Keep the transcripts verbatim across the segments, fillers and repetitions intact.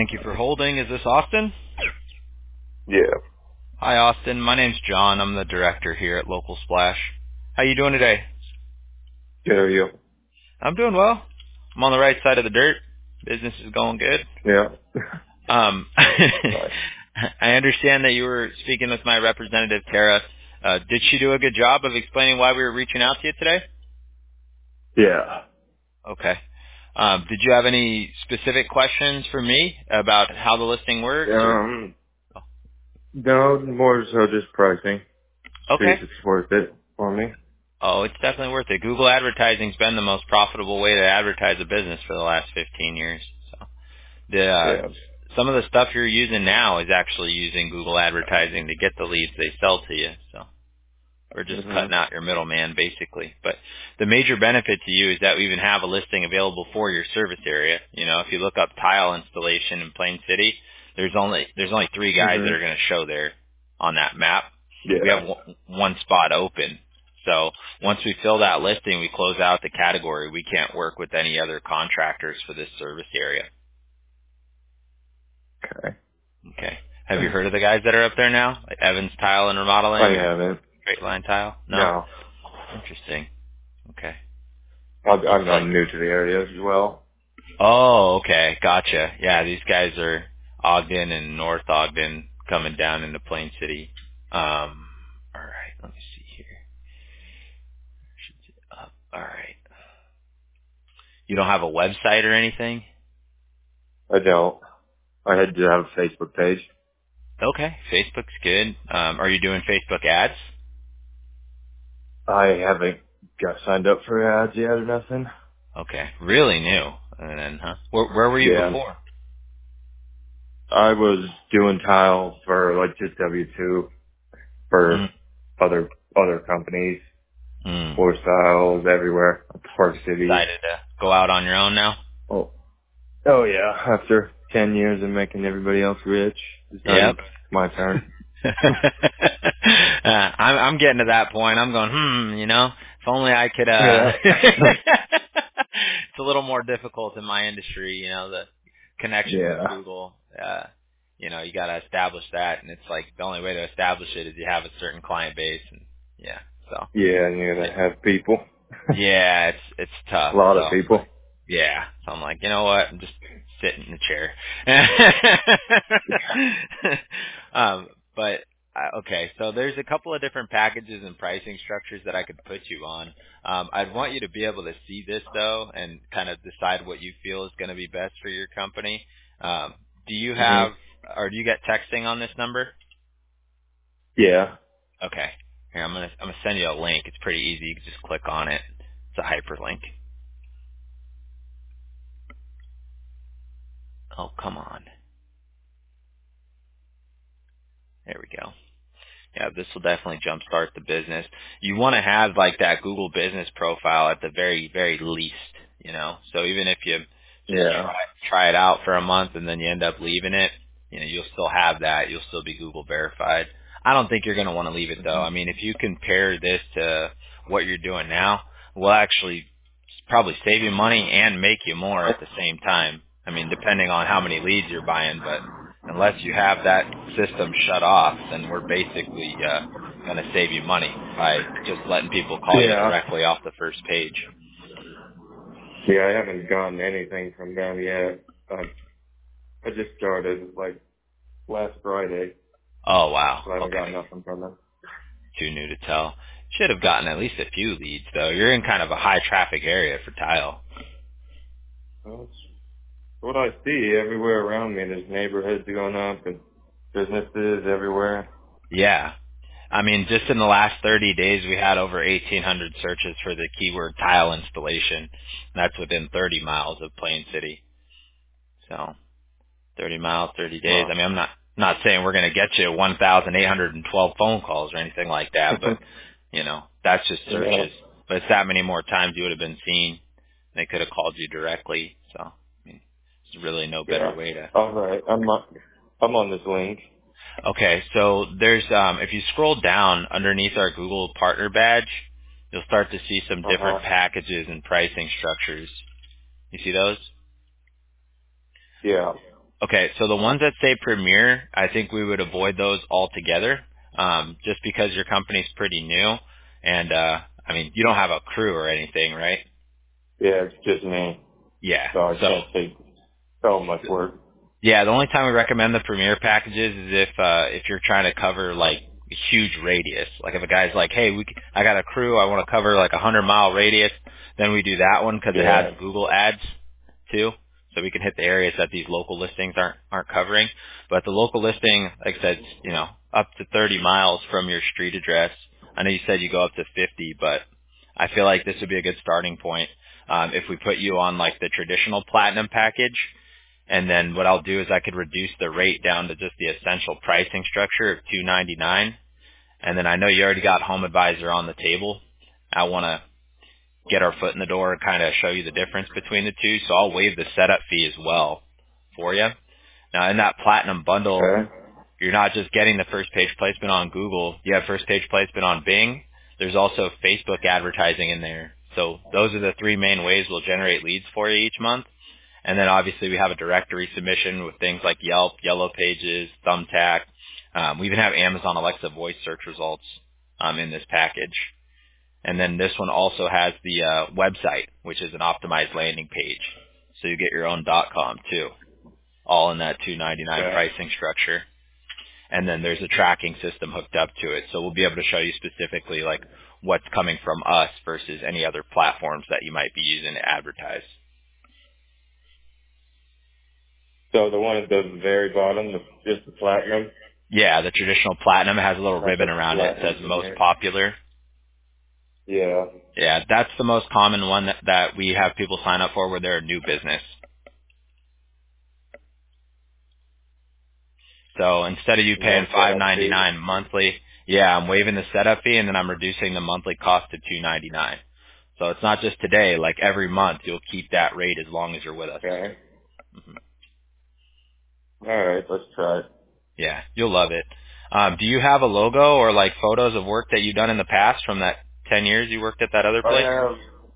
Thank you for holding. Is this Austin? Yeah. Hi, Austin. My name's John. I'm the director here at Local Splash. How you doing today? Good, are you? I'm doing well. I'm on the right side of the dirt. Business is going good. Yeah. Um, Nice. I understand that you were speaking with my representative, Tara. Uh, did she do a good job of explaining why we were reaching out to you today? Yeah. Okay. Um, did you have any specific questions for me about how the listing works? Or Um, no, more so just pricing. See okay. if it's worth it for me. Oh, it's definitely worth it. Google advertising's been the most profitable way to advertise a business for the last fifteen years. So the uh, Yeah. some of the stuff you're using now is actually using Google advertising to get the leads they sell to you. So we're just hmm cutting out your middleman, basically. But the major benefit to you is that we even have a listing available for your service area. You know, if you look up tile installation in Plain City, there's only there's only three guys hmm that are going to show there on that map. We Yeah. have one one spot open. So once we fill that listing, we close out the category. We can't work with any other contractors for this service area. Okay. Okay. Have you heard of the guys that are up there now? Like Evans Tile and I Remodeling or haven't. Straight Line Tile? No? No. Interesting. Okay. I'm, Looks I'm like. I'm new to the area as well. Oh, okay. Gotcha. Yeah, these guys are Ogden and North Ogden coming down into Plain City. Um, all right. Let me see here. Should be up. All right. You don't have a website or anything? I don't. I had to have a Facebook page. Okay. Facebook's good. Um, are you doing Facebook ads? I haven't got signed up for ads yet or nothing. Okay. Really new. And then, huh? Where, where were you Yeah. before? I was doing tile for like just W two for Mm. other other companies. Mm. Floor styles everywhere. Park Just City. decided to go out on your own now? Oh, oh yeah. After ten years of making everybody else rich, decided Yep. it's my turn. uh, I'm, I'm getting to that point. I'm going, hmm, you know, if only I could, uh, Yeah. it's a little more difficult in my industry, you know, the connection with yeah. Google, uh, you know, you got to establish that. And it's like the only way to establish it is you have a certain client base. And yeah, so Yeah, and you're gonna have people. yeah, it's, it's A tough. lot of So, people. yeah. So I'm like, you know what? I'm just sitting in the chair. um, but uh, okay, so there's a couple of different packages and pricing structures that I could put you on. Um, I'd want you to be able to see this though, and kind of decide what you feel is going to be best for your company. Um, do you hmm have, or do you get texting on this number? Yeah. Okay. Here, I'm gonna I'm gonna send you a link. It's pretty easy. You can just click on it. It's a hyperlink. Oh, come on. There we go. Yeah, this will definitely jumpstart the business. You want to have like that Google business profile at the very, very least, you know. So even if you just Yeah. try try it out for a month and then you end up leaving it, you know, you'll still have that. You'll still be Google verified. I don't think you're going to want to leave it though. hmm I mean, if you compare this to what you're doing now, we'll actually probably save you money and make you more at the same time. I mean, depending on how many leads you're buying, but unless you have that system shut off, then we're basically uh, going to save you money by just letting people call you Yeah. directly off the first page. Yeah, I haven't gotten anything from them yet. I I just started like last Friday, Oh, wow. so I haven't got Okay. nothing from them. Too new to tell. Should have gotten at least a few leads, though. You're in kind of a high traffic area for tile. Well, it's what I see everywhere around me. There's neighborhoods going up and businesses everywhere. Yeah. I mean, just in the last thirty days, we had over eighteen hundred searches for the keyword tile installation. That's within thirty miles of Plain City. So thirty miles, thirty days. I Wow. mean, I'm not not saying we're going to get you one thousand eight hundred twelve phone calls or anything like that, but you know, that's just Yeah. searches. But it's that many more times you would have been seen. They could have called you directly. So I mean, there's really no better Yeah. way to. All right. I'm on, I'm on this link. Okay, so there's um, if you scroll down underneath our Google partner badge, you'll start to see some Uh different huh. packages and pricing structures. You see those? Yeah. Okay, so the ones that say Premier, I think we would avoid those altogether, um, just because your company's pretty new, and uh, I mean, you don't have a crew or anything, right? Yeah, it's just me, Yeah. so I So can't take so much work. yeah, the only time we recommend the Premier packages is if uh, if you're trying to cover like a huge radius. Like if a guy's like, hey, we c- I got a crew, I want to cover like a hundred mile radius, then we do that one because it has Yeah. Google ads too. So we can hit the areas that these local listings aren't aren't covering. But the local listing, like I said, you know, up to thirty miles from your street address. I know you said you go up to fifty, but I feel like this would be a good starting point um, if we put you on like the traditional platinum package. And then what I'll do is I could reduce the rate down to just the essential pricing structure of two ninety-nine. And then I know you already got Home Advisor on the table. I want to get our foot in the door and kind of show you the difference between the two. So I'll waive the setup fee as well for you. Now in that platinum bundle, Okay. you're not just getting the first page placement on Google. You have first page placement on Bing. There's also Facebook advertising in there. So those are the three main ways we'll generate leads for you each month. And then obviously we have a directory submission with things like Yelp, Yellow Pages, Thumbtack. Um, we even have Amazon Alexa voice search results um, in this package. And then this one also has the uh, website, which is an optimized landing page. So you get your own .com too, all in that two ninety-nine Okay. pricing structure. And then there's a tracking system hooked up to it. So we'll be able to show you specifically like what's coming from us versus any other platforms that you might be using to advertise. So the one at the very bottom, the, just the platinum, Yeah, the traditional platinum has a little not ribbon the around it that platinum says most premier. popular. Yeah. Yeah, that's the most common one that, that we have people sign up for where they're a new business. So instead of you No paying five setup ninety fee. nine monthly, yeah, I'm waiving the setup fee and then I'm reducing the monthly cost to two ninety nine. So it's not just today, like every month you'll keep that rate as long as you're with us. Okay. hmm All right, let's try it. Yeah, you'll love it. Um, do you have a logo or like photos of work that you've done in the past from that ten years you worked at that other I place? have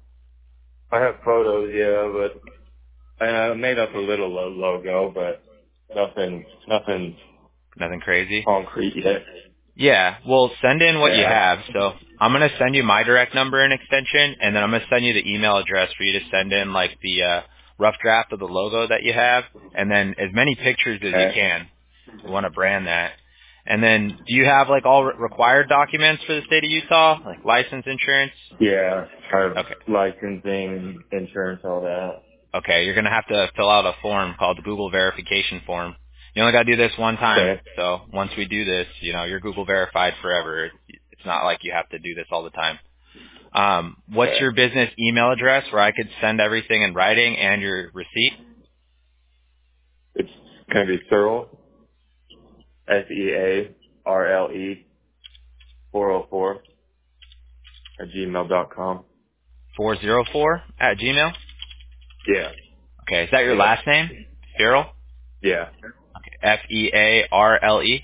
I have photos, yeah, but I made up a little lo- logo, but nothing nothing Nothing crazy? concrete yet. Yeah, well, send in what you Yeah. have. So I'm going to send you my direct number and extension, and then I'm going to send you the email address for you to send in like the uh, rough draft of the logo that you have, and then as many pictures as you Okay. can. We want to brand that. And then do you have like all re- required documents for the state of Utah, like license, insurance? Yeah. I have Okay. licensing, insurance, all that. Okay, you're going to have to fill out a form called the Google verification form. You only got to do this one time. Okay. So once we do this, you know, you're Google verified forever. It's not like you have to do this all the time. Um, what's Okay. your business email address where I could send everything in writing and your receipt? It's gonna be Searle, S E A R L E four oh four at gmail dot com. four oh four at Gmail? Yeah. Okay, is that your Yep. last name? Fearle? Yeah. Okay, F E A R L E?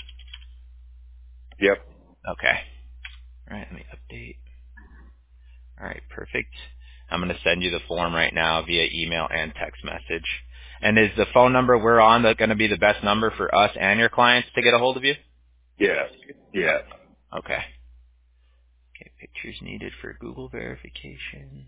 Yep. Okay. All right, let me update. All right, perfect. I'm going to send you the form right now via email and text message. And is the phone number we're on going to be the best number for us and your clients to get a hold of you? Yeah. Yeah. Okay. Okay, pictures needed for Google verification.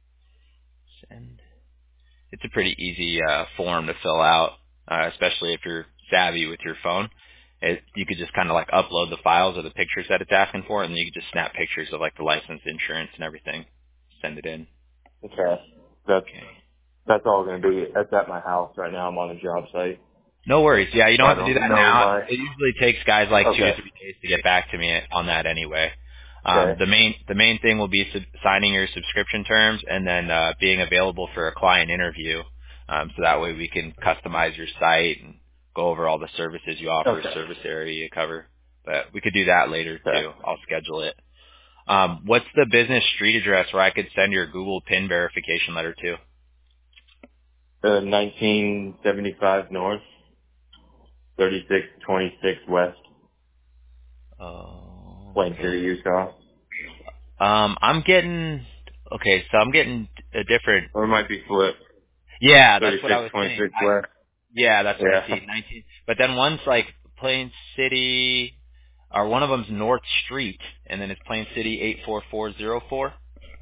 Send. It's a pretty easy uh, form to fill out, uh, especially if you're savvy with your phone. It, you could just kind of like upload the files or the pictures that it's asking for, and then you could just snap pictures of like the license, insurance, and everything. Send it in. Okay. That's Okay. that's all gonna be. That's at my house right now. I'm on a job site, No worries. Yeah, you so don't I have to do don't that know now. my. It usually takes guys like two to Okay. three days to get back to me on that anyway. Um, Okay. the main the main thing will be sub- signing your subscription terms and then uh, being available for a client interview. Um, so that way we can customize your site and go over all the services you offer, Okay. service area you cover. But we could do that later Okay. too. I'll schedule it. Um, what's the business street address where I could send your Google PIN verification letter to? Uh, nineteen seventy-five north, thirty-six twenty-six west, Oh, Plain okay. City, Utah. Um, I'm getting okay, so I'm getting a different. Or it might be flipped. Yeah, that's what I thirty-six was saying. twenty-six west. Yeah, that's what I Yeah. see. nineteen. But then one's like Plain City, or one of them's North Street, and then it's Plain City eight four four zero four.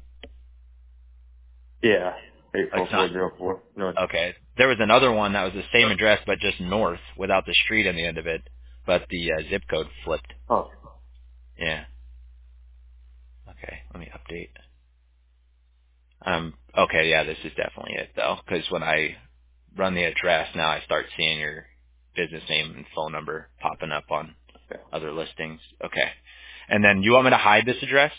Yeah. Eight Like four it's four not zero four. No. okay. There was another one that was the same address but just north without the street on the end of it, but the uh, zip code flipped. Oh. Yeah. Okay. Let me update. Um. Okay. Yeah. This is definitely it though, because when I run the address now, I start seeing your business name and phone number popping up on Okay. other listings. Okay. And then you want me to hide this address?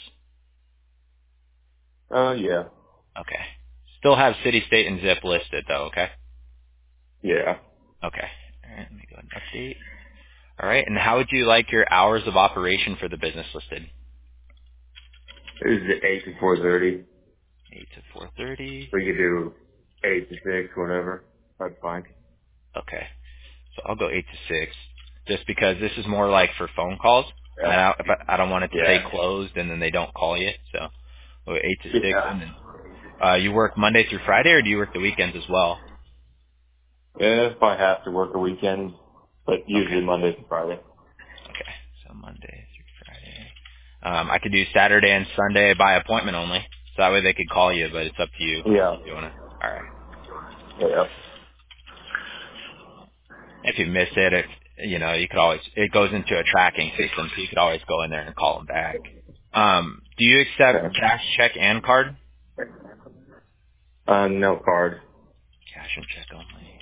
Uh, yeah. Okay. Still have city, state, and zip listed though. Okay. Yeah. Okay. All right. Let me go ahead and update. All right. And how would you like your hours of operation for the business listed? It was eight to four thirty. eight to four thirty. We could do eight to six, whatever. That's fine. Okay. So I'll go eight to six, just because this is more like for phone calls. Yeah. I don't, if I, I don't want it to say Yeah. closed and then they don't call you. So we'll go eight to six. Yeah. And then uh, you work Monday through Friday, or do you work the weekends as well? Yeah, if I have to work a weekend, but Okay. usually Monday to Friday. Okay. So Monday through Friday. Um, I could do Saturday and Sunday by appointment only. So that way they could call you, but it's up to you Yeah. if you want to. All right. Yeah. If you miss it, if you know, you could always it goes into a tracking system, so you could always go in there and call them back. Um, do you accept Okay. cash, check, and card? Uh, no card. Cash and check only.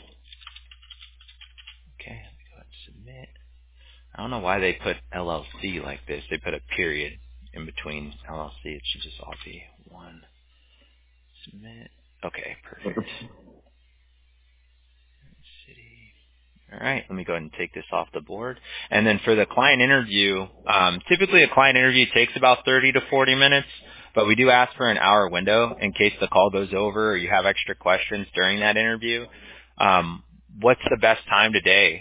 Okay, let me go ahead and submit. I don't know why they put L L C like this. They put a period in between L L C. It should just all be one. Submit. Okay, perfect. City. All right, let me go ahead and take this off the board. And then for the client interview, um, typically a client interview takes about thirty to forty minutes, but we do ask for an hour window in case the call goes over or you have extra questions during that interview. Um, what's the best time today?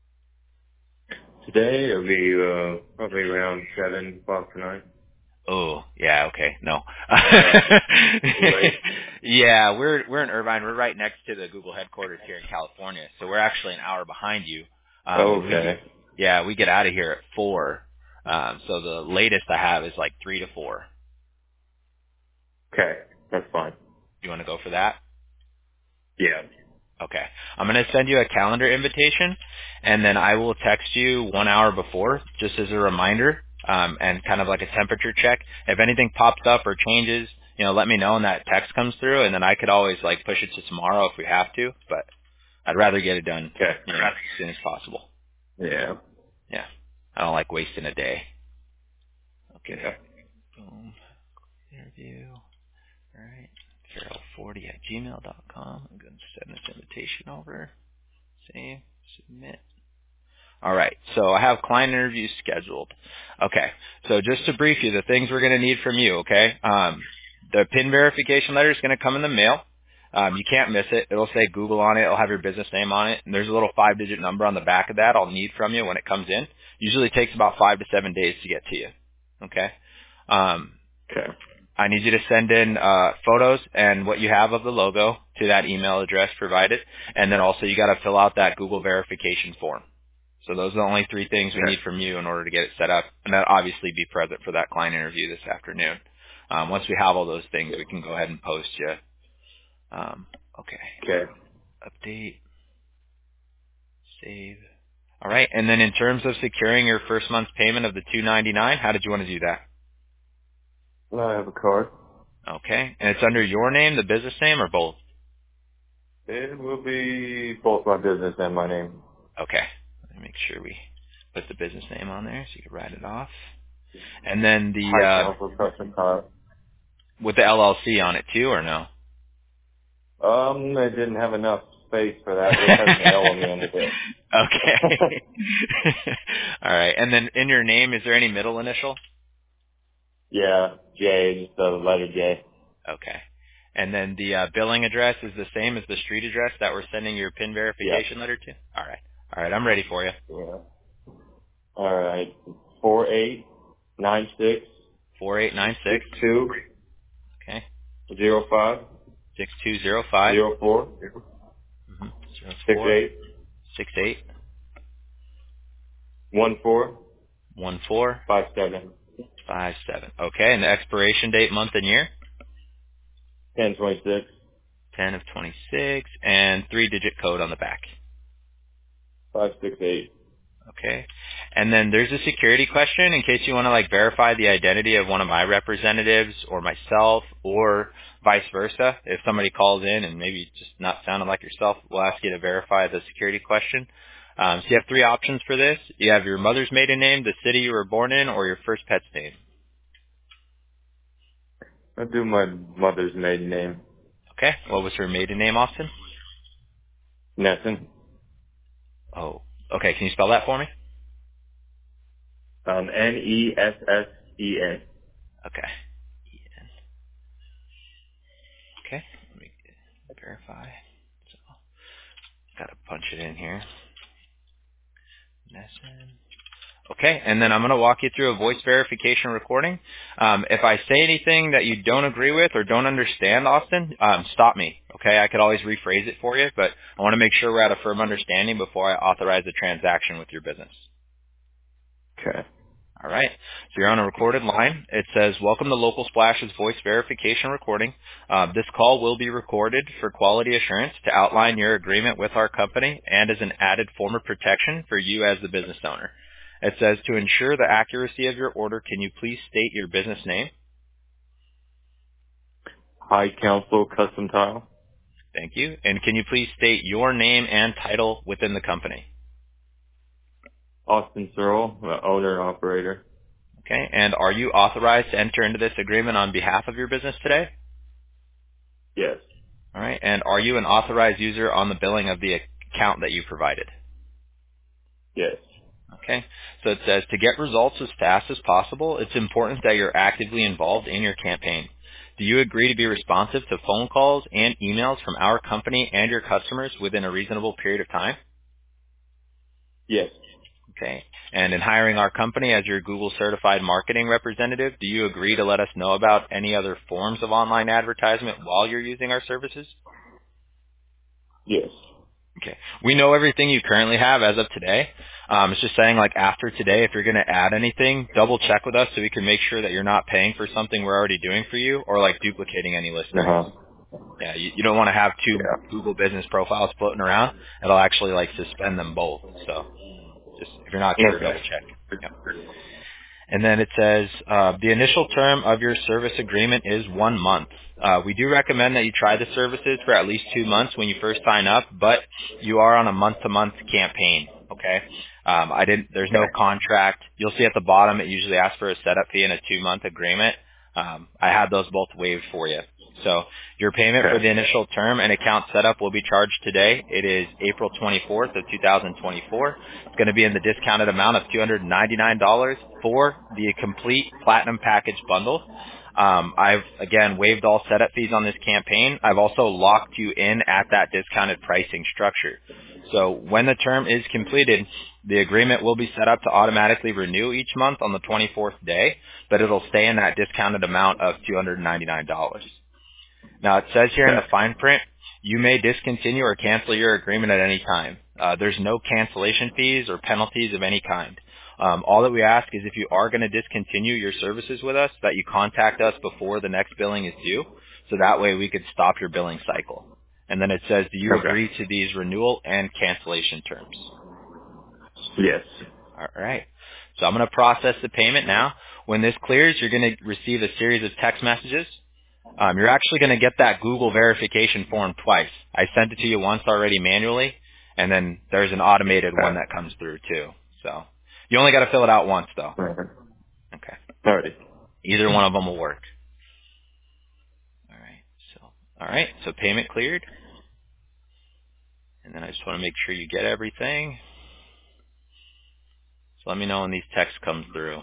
Today it'll be uh, probably around seven o'clock tonight. Oh, yeah, okay, no. Right. Yeah, we're we're in Irvine. We're right next to the Google headquarters here in California, so we're actually an hour behind you. Um, and we get, Okay. yeah, we get out of here at four. Um, so the latest I have is like three to four. Okay. That's fine. You want to go for that? Yeah. Okay. I'm going to send you a calendar invitation, and then I will text you one hour before, just as a reminder, um, and kind of like a temperature check. If anything pops up or changes, you know, let me know, and that text comes through, and then I could always like push it to tomorrow if we have to. But I'd rather get it done, Okay. you know, as soon as possible. Yeah. Yeah. I don't like wasting a day. Okay. Yeah. Boom. Interview. All right. Farrell forty at gmail dot com. I'm going to send this invitation over. Save. Submit. All right. So I have client interviews scheduled. Okay. So just to brief you, the things we're going to need from you, okay? Um, the PIN verification letter is going to come in the mail. Um, you can't miss it. It'll say Google on it. It'll have your business name on it. And there's a little five-digit number on the back of that I'll need from you when it comes in. Usually takes about five to seven days to get to you. Okay? Um, Okay. I need you to send in uh, photos and what you have of the logo to that email address provided. And then also you got to fill out that Google verification form. So those are the only three things we Okay. need from you in order to get it set up. And then obviously be present for that client interview this afternoon. Um, once we have all those things, we can go ahead and post you. Um, okay. Okay. Update. Save. All right. And then in terms of securing your first month's payment of the two ninety-nine, how did you want to do that? Well, I have a card. Okay. And it's under your name, the business name, or both? It will be both my business and my name. Okay. Let me make sure we put the business name on there so you can write it off. And then the, High uh, Council Custom Card. with the L L C on it too, or no? Um, I didn't have enough space for that. It has an L on the end of it. Okay. All right. And then in your name, is there any middle initial? Yeah, J, just the letter J. Okay. And then the uh, billing address is the same as the street address that we're sending your PIN Yeah. verification letter to? All right. All right. I'm ready for you. Yeah. All right. Four eight nine six four eight nine six six. two Okay. zero five six two zero five. zero four Mm-hmm. six zero four. eight six eight one four one four five seven five seven. Okay, and the expiration date, month and year? ten twenty six ten of twenty-six, and three-digit code on the back. five six eight. Okay. And then there's a security question in case you want to like verify the identity of one of my representatives or myself or vice versa. If somebody calls in and maybe just not sounding like yourself, we'll ask you to verify the security question. Um, so you have three options for this. You have your mother's maiden name, the city you were born in, or your first pet's name. I'll do my mother's maiden name. Okay. What was her maiden name, Austin? Nesson. Oh. Okay. Can you spell that for me? Um, N E S S E N. Okay. Ian. Okay. Let me verify. So, gotta punch it in here. Nesson. Okay, and then I'm going to walk you through a voice verification recording. Um, if I say anything that you don't agree with or don't understand, Austin, um, stop me. Okay, I could always rephrase it for you, but I want to make sure we're at a firm understanding before I authorize a transaction with your business. Okay. All right, so you're on a recorded line. It says, welcome to Local Splash's voice verification recording. Uh, this call will be recorded for quality assurance to outline your agreement with our company and as an added form of protection for you as the business owner. It says, to ensure the accuracy of your order, can you please state your business name? High Council Custom Tile. Thank you. And can you please state your name and title within the company? Austin Searle, the owner and operator. Okay. And are you authorized to enter into this agreement on behalf of your business today? Yes. All right. And are you an authorized user on the billing of the account that you provided? Yes. Okay. So it says, to get results as fast as possible, it's important that you're actively involved in your campaign. Do you agree to be responsive to phone calls and emails from our company and your customers within a reasonable period of time? Yes. Okay. And in hiring our company as your Google certified marketing representative, do you agree to let us know about any other forms of online advertisement while you're using our services? Yes. Okay. We know everything you currently have as of today. Um, it's just saying, like, after today, if you're going to add anything, double check with us so we can make sure that you're not paying for something we're already doing for you or, like, duplicating any listings. Uh-huh. Yeah, you, you don't want to have two Yeah. Google business profiles floating around. It'll actually, like, suspend them both. So just if you're not sure, double Okay. check. Yep. And then it says, uh, the initial term of your service agreement is one month. Uh, we do recommend that you try the services for at least two months when you first sign up, but you are on a month-to-month campaign, okay? Um, I didn't, there's no Okay. contract. You'll see at the bottom it usually asks for a setup fee and a two-month agreement. Um, I had those both waived for you. So your payment for Okay. the initial term and account setup will be charged today. It is April twenty-fourth of two thousand twenty-four. It's going to be in the discounted amount of two hundred ninety-nine dollars for the complete platinum package bundle. Um, I've, again, waived all setup fees on this campaign. I've also locked you in at that discounted pricing structure. So when the term is completed, the agreement will be set up to automatically renew each month on the twenty-fourth day, but it'll stay in that discounted amount of two hundred ninety-nine dollars. Now, it says here in the Okay. fine print, you may discontinue or cancel your agreement at any time. Uh, there's no cancellation fees or penalties of any kind. Um, all that we ask is if you are going to discontinue your services with us, that you contact us before the next billing is due, so that way we could stop your billing cycle. And then it says, do you Okay. agree to these renewal and cancellation terms? Yes. All right. So I'm going to process the payment now. When this clears, you're going to receive a series of text messages. Um, you're actually going to get that Google verification form twice. I sent it to you once already manually, and then there's an automated one Okay. that comes through too. So you only got to fill it out once, though. Okay. Okay. Alrighty. Either one of them will work. All right. So all right. So payment cleared, and then I just want to make sure you get everything. So let me know when these texts come through.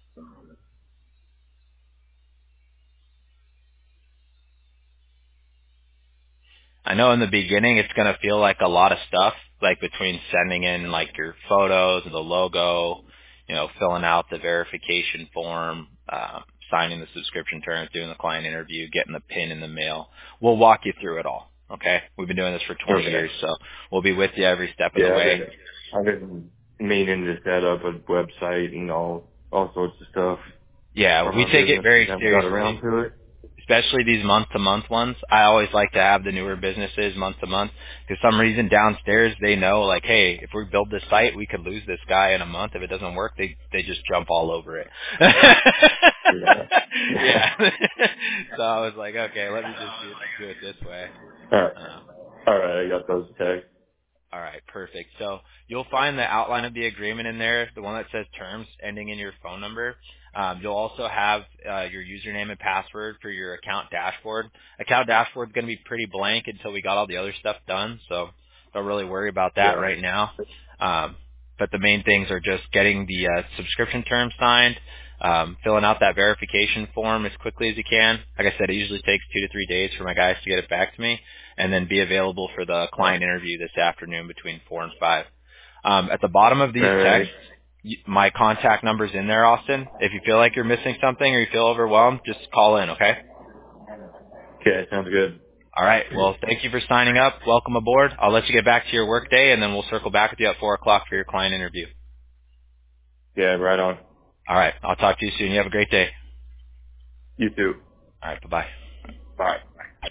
I know in the beginning it's going to feel like a lot of stuff, like between sending in like your photos, the logo, you know, filling out the verification form, uh, signing the subscription terms, doing the client interview, getting the pin in the mail. We'll walk you through it all. Okay, we've been doing this for twenty Okay. years, so we'll be with you every step of Yeah, the I've way. been, I've been meaning to set up a website and all, all sorts of stuff Yeah, for we my take it business. very Just haven't got seriously. around to it. Especially these month-to-month ones. I always like to have the newer businesses month-to-month because some reason downstairs they know like, hey, if we build this site, we could lose this guy in a month. If it doesn't work, they they just jump all over it. Yeah. Yeah. So I was like, okay, let me just do, do it this way. All right. Uh, All right. I got those texts. all right, perfect. So you'll find the outline of the agreement in there, the one that says terms ending in your phone number. Um, you'll also have uh, your username and password for your account dashboard. Account dashboard is going to be pretty blank until we got all the other stuff done, so don't really worry about that Yeah. right now. Um, but the main things are just getting the uh, subscription terms signed, um, filling out that verification form as quickly as you can. Like I said, it usually takes two to three days for my guys to get it back to me, and then be available for the client interview this afternoon between four and five. Um, at the bottom of these All right. texts, y- my contact number's in there, Austin. If you feel like you're missing something or you feel overwhelmed, just call in, okay? Okay. Sounds good. All right. Well, thank you for signing up. Welcome aboard. I'll let you get back to your work day, and then we'll circle back with you at four o'clock for your client interview. Yeah. Right on. All right. I'll talk to you soon. You have a great day. You too. All right. Bye-bye. Bye.